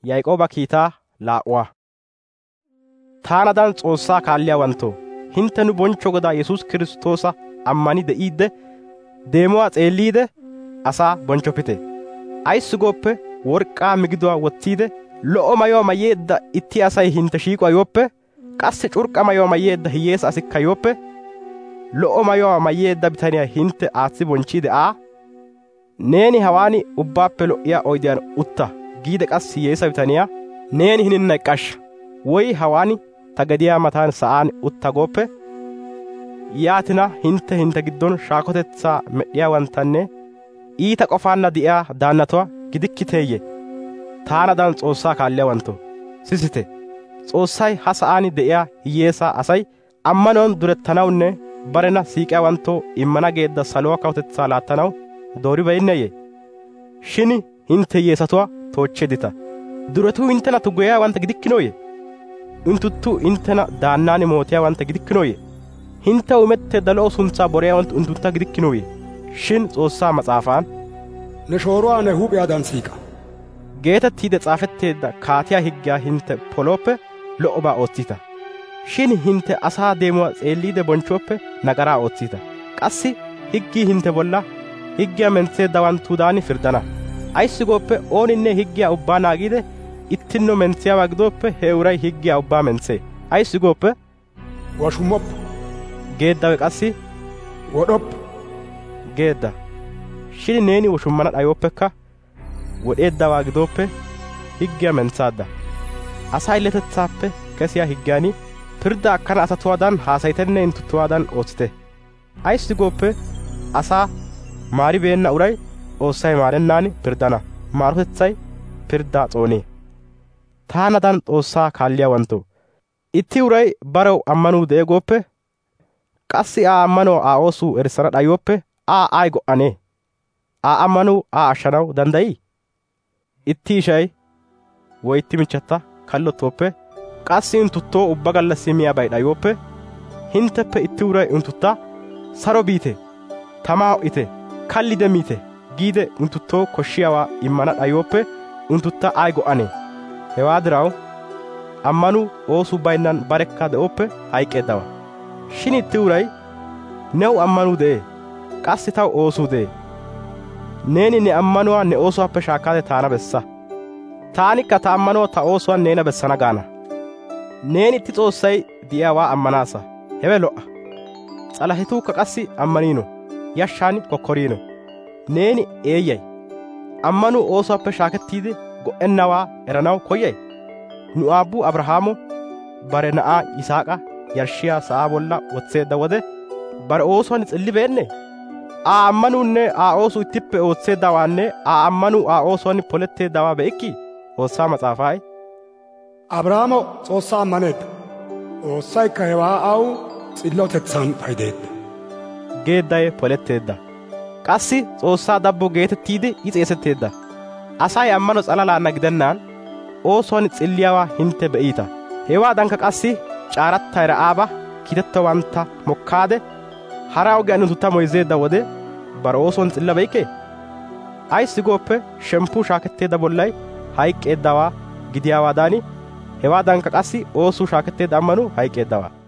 Yaaqooba kiitaa laa'uwaa. Taanadan Xoossaa kaalliyaawanttoo, hinttenu bonchcho Godaa Yesuus Kiristtoosa ammani de'iidde, deemuwaa xeelliide asaa bonchchoppite. Ayssi gooppe, work'k'aa migiduwaa wottiide, lo'o mayuwaa mayyeedda itti asay hintte shiiquwaa yooppe, qassi c'urk'k'a mayuwaa mayyeedda hiyyeesa asikka yooppe, lo'o mayuwaa mayyeedda bitaniyaa hintte aatsi bonchchiide neeni hawaan ubbaappe lo'iyaa oydiyaan utta giide qassi hiyyeesa bitaniyaa neeni hininna eqqashsha, woy hawaan ta gediyaa matan sa'aan utta gooppe, yaatina hintte giddon shaakotetsaa med'd'iyaawanttanne iita qofaanna de'iyaa daannatuwaa gidikkiteeyye? Taanadan Xoossaa kaalliyaawanttoo, sisite. Xoossay ha sa'aan de'iyaa hiyyeesa asay ammanuwaan durettanawunne barena siiqiyaawanttoo immana geedda saluwaa kawutetsaa laattanaw dooribeynneeyye? Shin hintte hiyyeesatuwaa toochcheeddita. Duretuu inttena tuggiyaawantta gidikkinooyye? Unttunttu inttena daannaan mootiyaawantta gidikkinooyye? Hinttew imetteedda lo'o suntsaa boriyaawantti unttuntta gidikkinooyye? Shin Xoossaa matsaafaan, ne shooruwaa ne huuphiyaadan siiqa geetettiide s'aafetteedda kaatiyaa higgiyaa hintte polooppe lo'obaa ootsiita. Shin hintte asaa deemuwaa xeelliide bonchchooppe nagaraa ootsiita. Qassi higgii hintte bolla higgiyaa mentseeddawanttuudaan pirddana. Ayssi gooppe, ooninne higgiyaa ubbaa naagiide ittinno mentsiyaawaa gidooppe he uray higgiyaa ubbaa mentsee. Ayssi gooppe, washummoppa geeddawe qassi wodhoppa geedda. Shin neeni woshummana dhayooppekka wodheeddawaa gidooppe higgiyaa mentsaadda. Asaa illetetsaappe kesiyaa higgiyaani pirdda akkana asatuwaadan haasayitenne intuttuwaadan ootsite. Ayssi gooppe, asaa maaribeenna uray Xoossay maarennaan pirddana. Maarotetsay pirddaa xoonee. Taanadan Xoossaa kaalliyaawanttoo, itti uray barew ammanuu de'e gooppe, qassi Aa ammanuwaa Aa oosuu erissana dhayooppe Aa ay go'anee? Aa ammanuu Aa ashshanaw danddayii? Itti ishay woy itti michchata kallottooppe, qassi unttuttoo ubba gallassi miyaabay dhayooppe, hintteppe itti uray unttuntta saro biite, tamaa ho'ite, kallide miite giide unttuttoo koshshiyaawaa immana dhayooppe unttuntta ay go'anee? Hewaa diraw ammanuu oosuu baynnan barekka de'ooppe hayk'k'eeddawaa. Shin itti uray new ammanuu de'ee, qassi taw oosuu de'ee. Neeni ne ammanuwaa ne oosuwaappe shaakkaade taana bessa. Taanikka ta ammanuwaa ta oosuwaan neena bessana gaana. Neeni itti Xoossay diyaawaa ammanaasa. Hewe lo'a. S'alahetuukka qassi ammaniino, yashshaan kokkoriino. Neeni eeyyay, ammanuu oosuwaappe shaakettiide go'ennawaa eranaw koyyay? Nu aabbuu Abrahaamo bare na'aa Yisaaqa yarshshiyaa sa'aa bolla wotseedda wode bare oosuwaan s'illibeennee? Aa ammanuunne Aa oosuu ittippe ootseeddawaanne Aa ammanuu Aa oosuwaan poletteeddawaa be'ikkii? Xoossaa matsaafay, Abrahaamo Xoossaa ammaneedda, Xoossaykka hewaa aw s'illotetsan paydeedda geeddaye poletteedda. Qassi Xoossaa dabbo geetettiide I xeesetteedda. Asay ammano s'alalaanna gidennaan oosuwaan s'illiyaawaa hintte be'iita. Hewaadankka qassi caarattay Ra'aaba kiitettowantta mokkaade hara ogiyaan unttuntta moyzeedda wode bare oosuwaan s'illa be'ikkee? Ayssi gooppe, shemppuu shaaketteedda bollay hayk'k'eeddawaa gidiyaawaadan hewaadankka qassi oosuu shaaketteedda ammanuu hayk'k'eeddawaa.